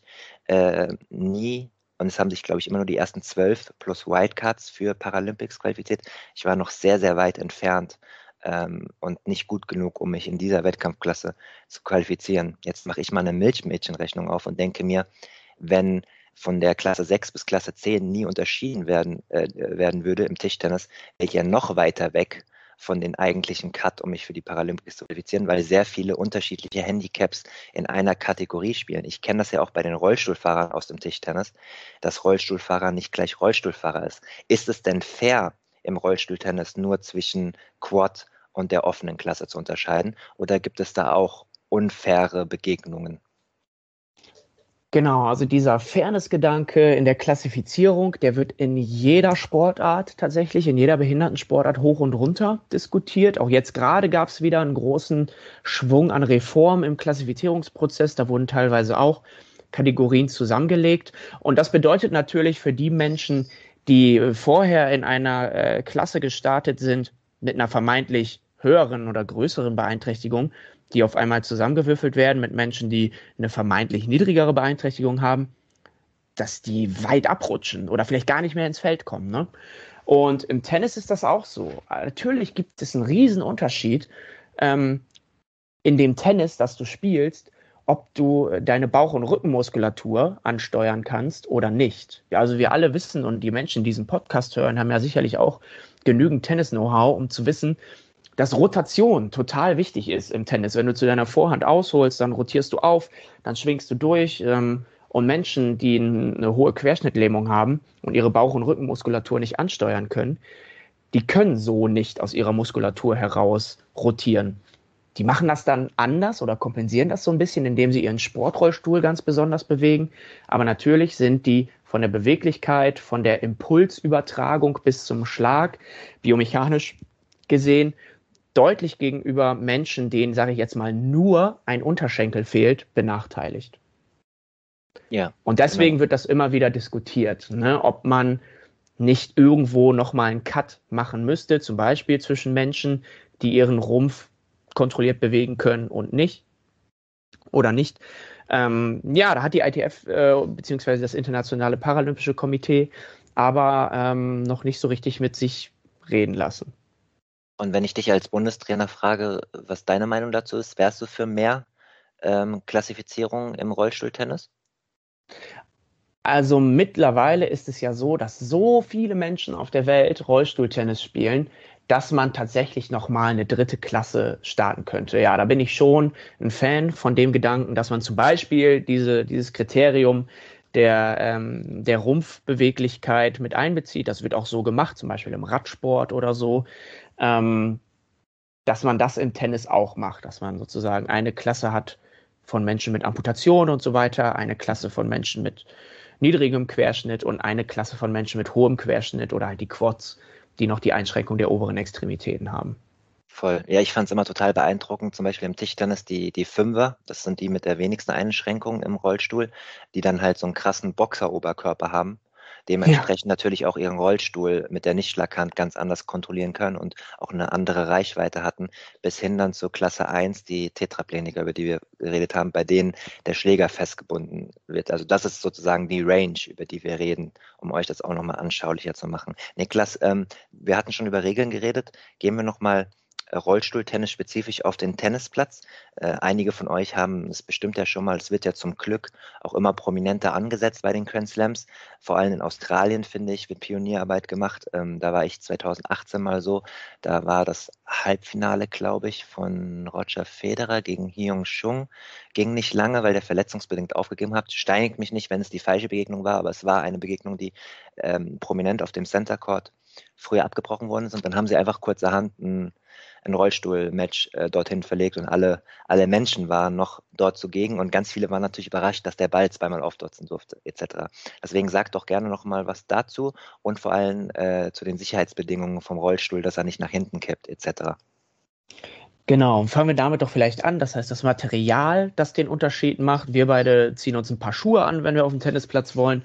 nie, und es haben sich, glaube ich, immer nur die ersten 12 plus Wildcards für Paralympics qualifiziert. Ich war noch sehr, sehr weit entfernt und nicht gut genug, um mich in dieser Wettkampfklasse zu qualifizieren. Jetzt mache ich mal eine Milchmädchenrechnung auf und denke mir, wenn von der Klasse 6 bis Klasse 10 nie unterschieden werden würde im Tischtennis, wäre ich ja noch weiter weg von den eigentlichen Cut, um mich für die Paralympics zu qualifizieren, weil sehr viele unterschiedliche Handicaps in einer Kategorie spielen. Ich kenne das ja auch bei den Rollstuhlfahrern aus dem Tischtennis, dass Rollstuhlfahrer nicht gleich Rollstuhlfahrer ist. Ist es denn fair, im Rollstuhltennis nur zwischen Quad und der offenen Klasse zu unterscheiden, oder gibt es da auch unfaire Begegnungen? Genau, also dieser Fairness-Gedanke in der Klassifizierung, der wird in jeder Sportart tatsächlich, in jeder Behindertensportart hoch und runter diskutiert. Auch jetzt gerade gab es wieder einen großen Schwung an Reformen im Klassifizierungsprozess. Da wurden teilweise auch Kategorien zusammengelegt. Und das bedeutet natürlich für die Menschen, die vorher in einer Klasse gestartet sind, mit einer vermeintlich höheren oder größeren Beeinträchtigung, die auf einmal zusammengewürfelt werden mit Menschen, die eine vermeintlich niedrigere Beeinträchtigung haben, dass die weit abrutschen oder vielleicht gar nicht mehr ins Feld kommen. Ne? Und im Tennis ist das auch so. Natürlich gibt es einen riesen Unterschied in dem Tennis, das du spielst, ob du deine Bauch- und Rückenmuskulatur ansteuern kannst oder nicht. Ja, also wir alle wissen und die Menschen, die diesen Podcast hören, haben ja sicherlich auch genügend Tennis-Know-how, um zu wissen, dass Rotation total wichtig ist im Tennis. Wenn du zu deiner Vorhand ausholst, dann rotierst du auf, dann schwingst du durch. Und Menschen, die eine hohe Querschnittlähmung haben und ihre Bauch- und Rückenmuskulatur nicht ansteuern können, die können so nicht aus ihrer Muskulatur heraus rotieren. Die machen das dann anders oder kompensieren das so ein bisschen, indem sie ihren Sportrollstuhl ganz besonders bewegen. Aber natürlich sind die von der Beweglichkeit, von der Impulsübertragung bis zum Schlag biomechanisch gesehen deutlich gegenüber Menschen, denen, sage ich jetzt mal, nur ein Unterschenkel fehlt, benachteiligt. Ja, und deswegen genau. wird das immer wieder diskutiert, ne, ob man nicht irgendwo nochmal einen Cut machen müsste, zum Beispiel zwischen Menschen, die ihren Rumpf kontrolliert bewegen können und nicht oder nicht. Ja, da hat die ITF beziehungsweise das Internationale Paralympische Komitee aber noch nicht so richtig mit sich reden lassen. Und wenn ich dich als Bundestrainer frage, was deine Meinung dazu ist, wärst du für mehr Klassifizierung im Rollstuhltennis? Also mittlerweile ist es ja so, dass so viele Menschen auf der Welt Rollstuhltennis spielen, dass man tatsächlich nochmal eine dritte Klasse starten könnte. Ja, da bin ich schon ein Fan von dem Gedanken, dass man zum Beispiel dieses Kriterium der Rumpfbeweglichkeit mit einbezieht. Das wird auch so gemacht, zum Beispiel im Radsport oder so, dass man das im Tennis auch macht, dass man sozusagen eine Klasse hat von Menschen mit Amputation und so weiter, eine Klasse von Menschen mit niedrigem Querschnitt und eine Klasse von Menschen mit hohem Querschnitt oder halt die Quads, die noch die Einschränkung der oberen Extremitäten haben. Voll. Ja, ich fand es immer total beeindruckend, zum Beispiel im Tischtennis die Fünfer, das sind die mit der wenigsten Einschränkungen im Rollstuhl, die dann halt so einen krassen Boxeroberkörper haben, dementsprechend natürlich auch ihren Rollstuhl mit der Nichtschlaghand ganz anders kontrollieren können und auch eine andere Reichweite hatten, bis hin dann zur Klasse 1, die Tetrapleniker, über die wir geredet haben, bei denen der Schläger festgebunden wird. Also das ist sozusagen die Range, über die wir reden, um euch das auch nochmal anschaulicher zu machen. Niklas, wir hatten schon über Regeln geredet, gehen wir nochmal Rollstuhltennis spezifisch auf den Tennisplatz. Einige von euch haben es bestimmt ja schon mal, es wird ja zum Glück auch immer prominenter angesetzt bei den Grand Slams. Vor allem in Australien, finde ich, wird Pionierarbeit gemacht. Da war ich 2018 mal so. Da war das Halbfinale, glaube ich, von Roger Federer gegen Hyung Chung. Ging nicht lange, weil der verletzungsbedingt aufgegeben hat. Steinigt mich nicht, wenn es die falsche Begegnung war, aber es war eine Begegnung, die prominent auf dem Center Court früher abgebrochen worden ist. Und dann haben sie einfach kurzerhand ein Rollstuhl-Match dorthin verlegt und alle Menschen waren noch dort zugegen und ganz viele waren natürlich überrascht, dass der Ball zweimal aufdotzen durfte, etc. Deswegen sagt doch gerne noch mal was dazu und vor allem zu den Sicherheitsbedingungen vom Rollstuhl, dass er nicht nach hinten kippt, etc. Genau, fangen wir damit doch vielleicht an. Das heißt, das Material, das den Unterschied macht. Wir beide ziehen uns ein paar Schuhe an, wenn wir auf dem Tennisplatz wollen.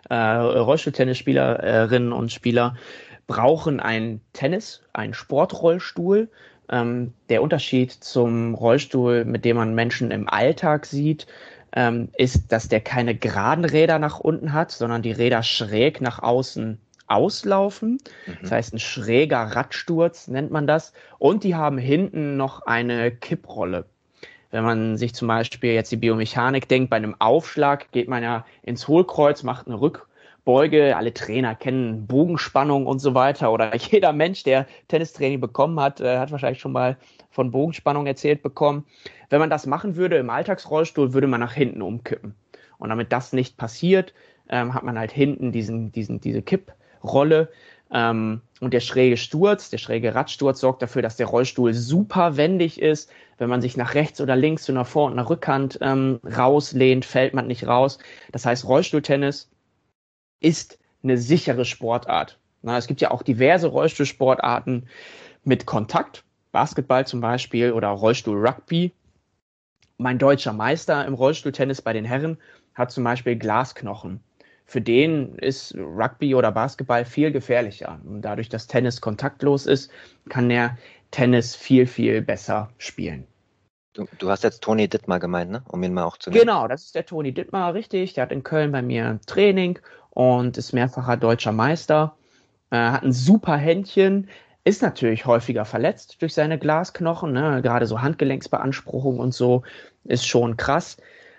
Rollstuhltennisspielerinnen und Spieler brauchen einen Sportrollstuhl. Der Unterschied zum Rollstuhl, mit dem man Menschen im Alltag sieht, ist, dass der keine geraden Räder nach unten hat, sondern die Räder schräg nach außen auslaufen. Das heißt, ein schräger Radsturz nennt man das. Und die haben hinten noch eine Kipprolle. Wenn man sich zum Beispiel jetzt die Biomechanik denkt, bei einem Aufschlag geht man ja ins Hohlkreuz, macht eine Rückbeuge. Alle Trainer kennen Bogenspannung und so weiter. Oder jeder Mensch, der Tennistraining bekommen hat, hat wahrscheinlich schon mal von Bogenspannung erzählt bekommen. Wenn man das machen würde im Alltagsrollstuhl, würde man nach hinten umkippen. Und damit das nicht passiert, hat man halt hinten diese Kipprolle. Und der schräge Sturz, der schräge Radsturz sorgt dafür, dass der Rollstuhl super wendig ist. Wenn man sich nach rechts oder links zu einer Vor- und einer Rückhand rauslehnt, fällt man nicht raus. Das heißt, Rollstuhltennis ist eine sichere Sportart. Es gibt ja auch diverse Rollstuhlsportarten mit Kontakt, Basketball zum Beispiel oder Rollstuhl-Rugby. Mein deutscher Meister im Rollstuhltennis bei den Herren hat zum Beispiel Glasknochen. Für den ist Rugby oder Basketball viel gefährlicher. Und dadurch, dass Tennis kontaktlos ist, kann der Tennis viel, viel besser spielen. Du hast jetzt Toni Dittmar gemeint, ne? Um ihn mal auch zu nennen. Genau, das ist der Toni Dittmar, richtig. Der hat in Köln bei mir Training und ist mehrfacher deutscher Meister. Hat ein super Händchen. ist natürlich häufiger verletzt durch seine Glasknochen, ne? Gerade so Handgelenksbeanspruchung und so ist schon krass.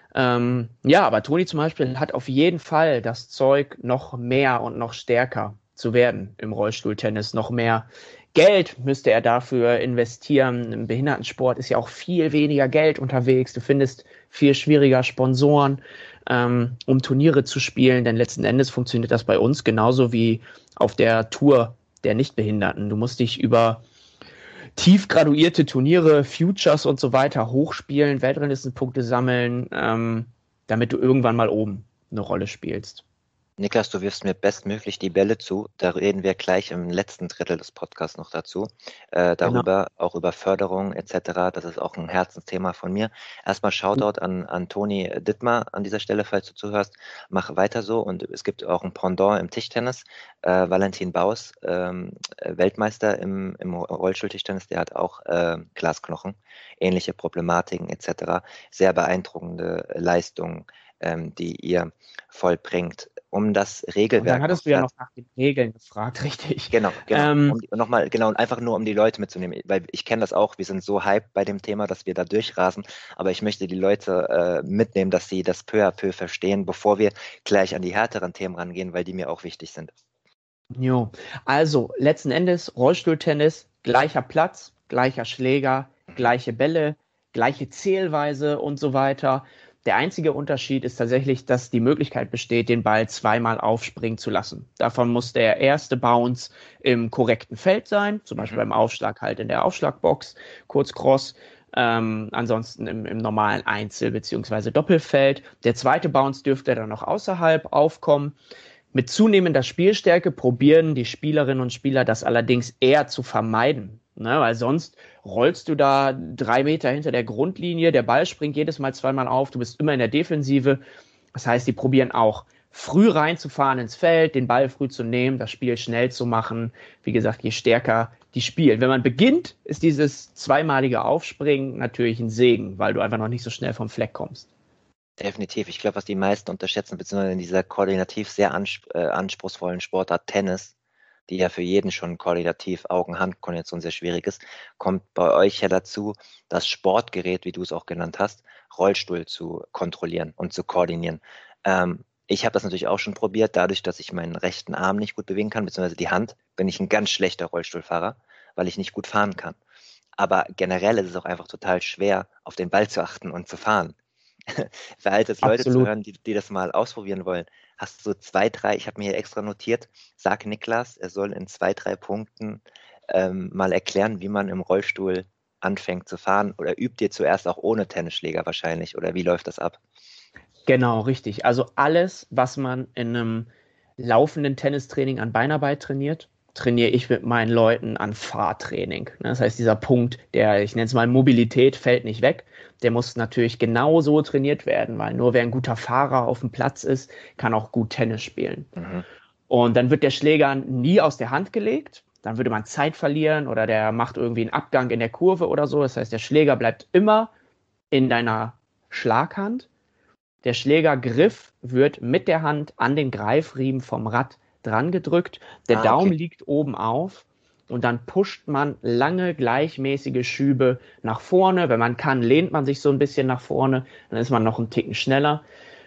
Ja, aber Toni zum Beispiel hat auf jeden Fall das Zeug, noch mehr und noch stärker zu werden im Rollstuhltennis. Noch mehr Geld müsste er dafür investieren. Im Behindertensport ist ja auch viel weniger Geld unterwegs. Du findest viel schwieriger Sponsoren, um Turniere zu spielen, denn letzten Endes funktioniert das bei uns genauso wie auf der Tour der Nichtbehinderten. Du musst dich über tief graduierte Turniere, Futures und so weiter hochspielen, Weltranglistenpunkte sammeln, damit du irgendwann mal oben eine Rolle spielst. Niklas, du wirfst mir bestmöglich die Bälle zu. Da reden wir gleich im letzten Drittel des Podcasts noch dazu. Darüber, auch über Förderung etc. Das ist auch ein Herzensthema von mir. Erstmal Shoutout an Toni Dittmar an dieser Stelle, falls du zuhörst. Mach weiter so. Und es gibt auch ein Pendant im Tischtennis. Valentin Baus, Weltmeister im Rollstuhltischtennis, der hat auch Glasknochen, ähnliche Problematiken etc. Sehr beeindruckende Leistungen, die ihr vollbringt. Um das Regelwerk. Und dann hattest du ja noch nach den Regeln gefragt, richtig? Genau. Und einfach nur um die Leute mitzunehmen, weil ich kenne das auch, wir sind so hyped bei dem Thema, dass wir da durchrasen, aber ich möchte die Leute mitnehmen, dass sie das peu à peu verstehen, bevor wir gleich an die härteren Themen rangehen, weil die mir auch wichtig sind. Jo, also letzten Endes Rollstuhltennis, gleicher Platz, gleicher Schläger, gleiche Bälle, gleiche Zählweise und so weiter. Der einzige Unterschied ist tatsächlich, dass die Möglichkeit besteht, den Ball zweimal aufspringen zu lassen. Davon muss der erste Bounce im korrekten Feld sein, zum Beispiel beim Aufschlag halt in der Aufschlagbox, kurz Cross, ansonsten im normalen Einzel- bzw. Doppelfeld. Der zweite Bounce dürfte dann noch außerhalb aufkommen. Mit zunehmender Spielstärke probieren die Spielerinnen und Spieler das allerdings eher zu vermeiden. Ne, weil sonst rollst du da 3 Meter hinter der Grundlinie, der Ball springt jedes Mal zweimal auf, du bist immer in der Defensive. Das heißt, die probieren auch früh reinzufahren ins Feld, den Ball früh zu nehmen, das Spiel schnell zu machen. Wie gesagt, je stärker die spielen. Wenn man beginnt, ist dieses zweimalige Aufspringen natürlich ein Segen, weil du einfach noch nicht so schnell vom Fleck kommst. Definitiv. Ich glaube, was die meisten unterschätzen, beziehungsweise in dieser koordinativ sehr anspruchsvollen Sportart Tennis, die ja für jeden schon koordinativ Augen-Hand-Koordination sehr schwierig ist, kommt bei euch ja dazu, das Sportgerät, wie du es auch genannt hast, Rollstuhl zu kontrollieren und zu koordinieren. Ich habe das natürlich auch schon probiert, dadurch, dass ich meinen rechten Arm nicht gut bewegen kann, beziehungsweise die Hand, bin ich ein ganz schlechter Rollstuhlfahrer, weil ich nicht gut fahren kann. Aber generell ist es auch einfach total schwer, auf den Ball zu achten und zu fahren. Für halt jetzt Leute zu hören, die das mal ausprobieren wollen, hast du so 2, 3, ich habe mir hier extra notiert, sag Niklas, er soll in 2, 3 Punkten mal erklären, wie man im Rollstuhl anfängt zu fahren, oder übt ihr zuerst auch ohne Tennisschläger wahrscheinlich, oder wie läuft das ab? Genau, richtig. Also alles, was man in einem laufenden Tennistraining an Beinarbeit trainiert, trainiere ich mit meinen Leuten an Fahrtraining. Das heißt, dieser Punkt, ich nenne es mal Mobilität, fällt nicht weg. Der muss natürlich genauso trainiert werden, weil nur wer ein guter Fahrer auf dem Platz ist, kann auch gut Tennis spielen. Und dann wird der Schläger nie aus der Hand gelegt. Dann würde man Zeit verlieren oder der macht irgendwie einen Abgang in der Kurve oder so. Das heißt, der Schläger bleibt immer in deiner Schlaghand. Der Schlägergriff wird mit der Hand an den Greifriemen vom Rad dran gedrückt, der Daumen liegt oben auf und dann pusht man lange gleichmäßige Schübe nach vorne. Wenn man kann, lehnt man sich so ein bisschen nach vorne, dann ist man noch einen Ticken schneller.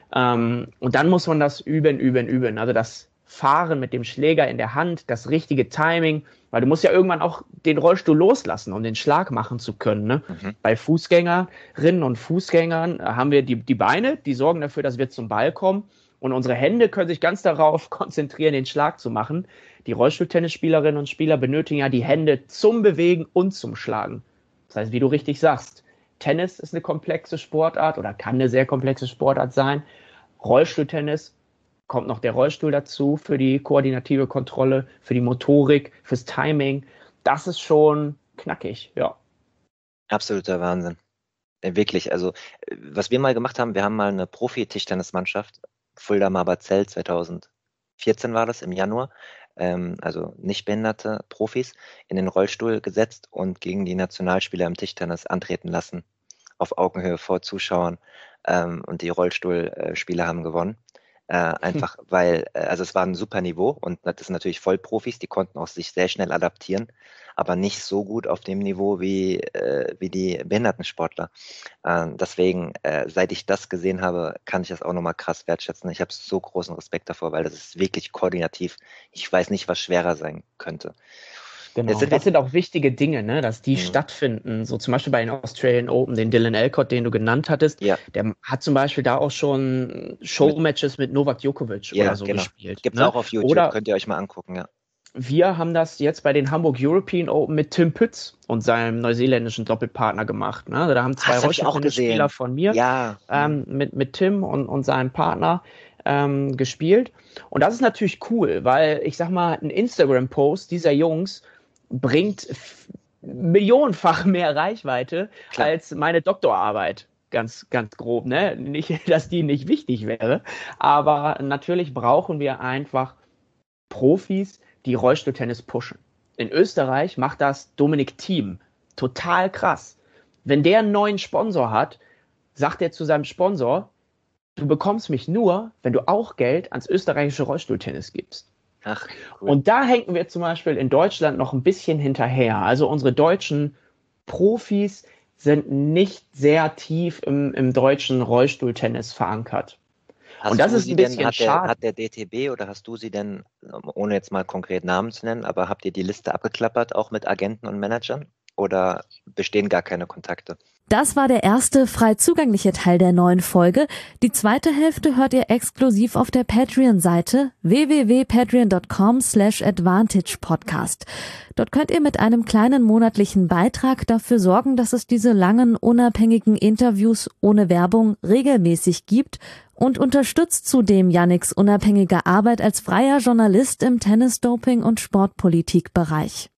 Und dann muss man das üben. Also das Fahren mit dem Schläger in der Hand, das richtige Timing, weil du musst ja irgendwann auch den Rollstuhl loslassen, um den Schlag machen zu können. Ne? Bei Fußgängerinnen und Fußgängern haben wir die Beine, die sorgen dafür, dass wir zum Ball kommen. Und unsere Hände können sich ganz darauf konzentrieren, den Schlag zu machen. Die Rollstuhltennisspielerinnen und Spieler benötigen ja die Hände zum Bewegen und zum Schlagen. Das heißt, wie du richtig sagst, Tennis ist eine komplexe Sportart oder kann eine sehr komplexe Sportart sein. Rollstuhltennis kommt noch der Rollstuhl dazu für die koordinative Kontrolle, für die Motorik, fürs Timing. Das ist schon knackig, ja. Absoluter Wahnsinn. Wirklich, also was wir mal gemacht haben, wir haben mal eine Profi-Tischtennismannschaft, Fulda Marbazell 2014 war das, im Januar, also nicht behinderte Profis, in den Rollstuhl gesetzt und gegen die Nationalspieler im Tischtennis antreten lassen, auf Augenhöhe vor Zuschauern, und die Rollstuhlspieler haben gewonnen. Einfach weil, also es war ein super Niveau und das sind natürlich Vollprofis, die konnten auch sich sehr schnell adaptieren, aber nicht so gut auf dem Niveau wie die Behindertensportler. Deswegen, seit ich das gesehen habe, kann ich das auch nochmal krass wertschätzen. Ich habe so großen Respekt davor, weil das ist wirklich koordinativ. Ich weiß nicht, was schwerer sein könnte. Genau, das sind auch wichtige Dinge, ne, dass die stattfinden. So zum Beispiel bei den Australian Open, den Dylan Alcott, den du genannt hattest, der hat zum Beispiel da auch schon Showmatches mit Novak Djokovic oder so gespielt. Gibt es auch auf YouTube, oder könnt ihr euch mal angucken, ja. Wir haben das jetzt bei den Hamburg European Open mit Tim Pütz und seinem neuseeländischen Doppelpartner gemacht. Ne? Also da haben zwei Rollstuhltennisspieler von mir mit Tim und seinem Partner gespielt. Und das ist natürlich cool, weil ich sag mal, ein Instagram-Post dieser Jungs bringt millionenfach mehr Reichweite als meine Doktorarbeit. Ganz, ganz grob, ne? Nicht, dass die nicht wichtig wäre, aber natürlich brauchen wir einfach Profis, die Rollstuhltennis pushen. In Österreich macht das Dominik Thiem. Total krass. Wenn der einen neuen Sponsor hat, sagt er zu seinem Sponsor, du bekommst mich nur, wenn du auch Geld ans österreichische Rollstuhltennis gibst. Ach, cool. Und da hängen wir zum Beispiel in Deutschland noch ein bisschen hinterher. Also unsere deutschen Profis sind nicht sehr tief im deutschen Rollstuhltennis verankert. Und das ist ein bisschen schade. Hat der DTB oder hast du sie denn, ohne jetzt mal konkret Namen zu nennen, aber habt ihr die Liste abgeklappert, auch mit Agenten und Managern? Oder bestehen gar keine Kontakte? Das war der erste frei zugängliche Teil der neuen Folge. Die zweite Hälfte hört ihr exklusiv auf der Patreon-Seite www.patreon.com/advantagepodcast. Dort könnt ihr mit einem kleinen monatlichen Beitrag dafür sorgen, dass es diese langen, unabhängigen Interviews ohne Werbung regelmäßig gibt und unterstützt zudem Yannicks unabhängige Arbeit als freier Journalist im Tennis-Doping- und Sportpolitikbereich.